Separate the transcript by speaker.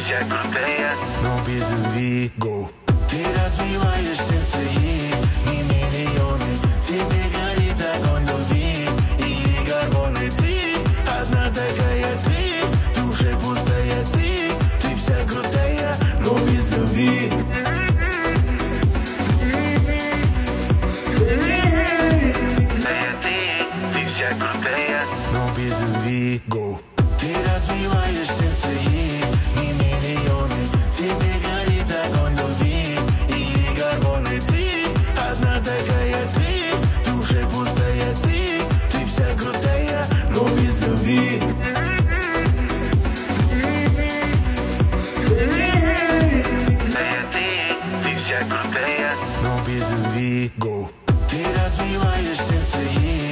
Speaker 1: вся крутая,
Speaker 2: но без любви.
Speaker 3: Go. Ты развиваешь сердце ей, не миллионы. Тебе горит огонь любви и гормоны. Ты одна такая, ты душе пустая. Ты вся крутая, но без любви.
Speaker 1: ты, ты, ты, ты вся крутая,
Speaker 2: но без любви.
Speaker 3: Ты развиваешь сердце ей, не миллионы. Тебе горит огонь любви и гормоны. Ты одна такая, ты душе пустая. Ты вся крутая, но без любви.
Speaker 2: Но без любви.
Speaker 3: Ты развиваешь сердце ей, не миллионы. Тебе горит огонь любви и гормоны. Ты одна такая, ты душе пустая. Ты вся крутая, но без любви.
Speaker 1: ты вся крутая,
Speaker 2: но без любви.
Speaker 3: Go. Ты развиваешь сердце ей,